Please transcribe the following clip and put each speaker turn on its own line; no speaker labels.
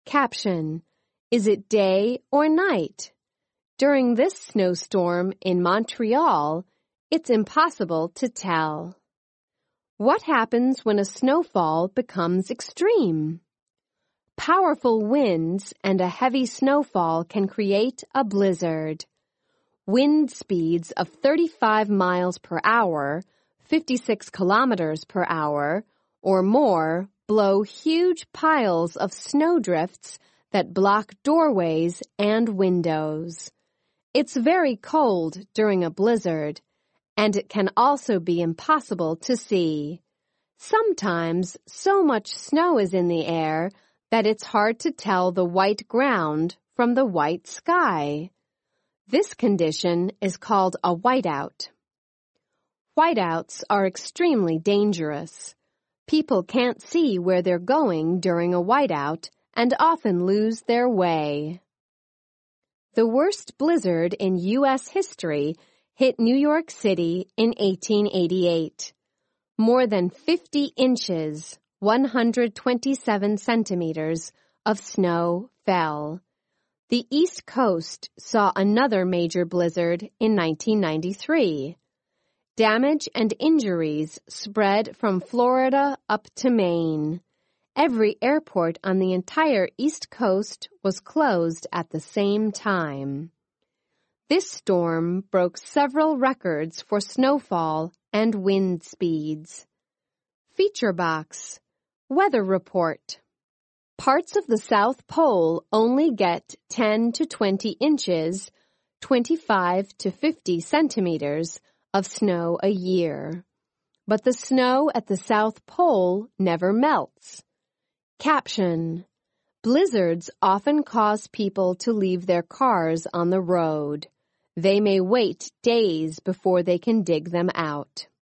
Caption: Is it day or night? During this snowstorm in Montreal, it's impossible to tell. What happens when a snowfall becomes extreme? Powerful winds and a heavy snowfall can create a blizzard. Wind speeds of 35 miles per hour, 56 kilometers per hour, or more blow huge piles of snowdrifts that block doorways and windows. It's very cold during a blizzard, and it can also be impossible to see. Sometimes so much snow is in the air that it's hard to tell the white ground from the white sky. This condition is called a whiteout. Whiteouts are extremely dangerous. People can't see where they're going during a whiteout and often lose their way. The worst blizzard in U.S. history hit New York City in 1888. More than 50 inches, 127 centimeters, of snow fell. The East Coast saw another major blizzard in 1993. Damage and injuries spread from Florida up to Maine. Every airport on the entire East Coast was closed at the same time. This storm broke several records for snowfall and wind speeds. Feature box. Weather report. Parts of the South Pole only get 10 to 20 inches, 25 to 50 centimeters, of snow a year. But the snow at the South Pole never melts. Caption: Blizzards often cause people to leave their cars on the road. They may wait days before they can dig them out.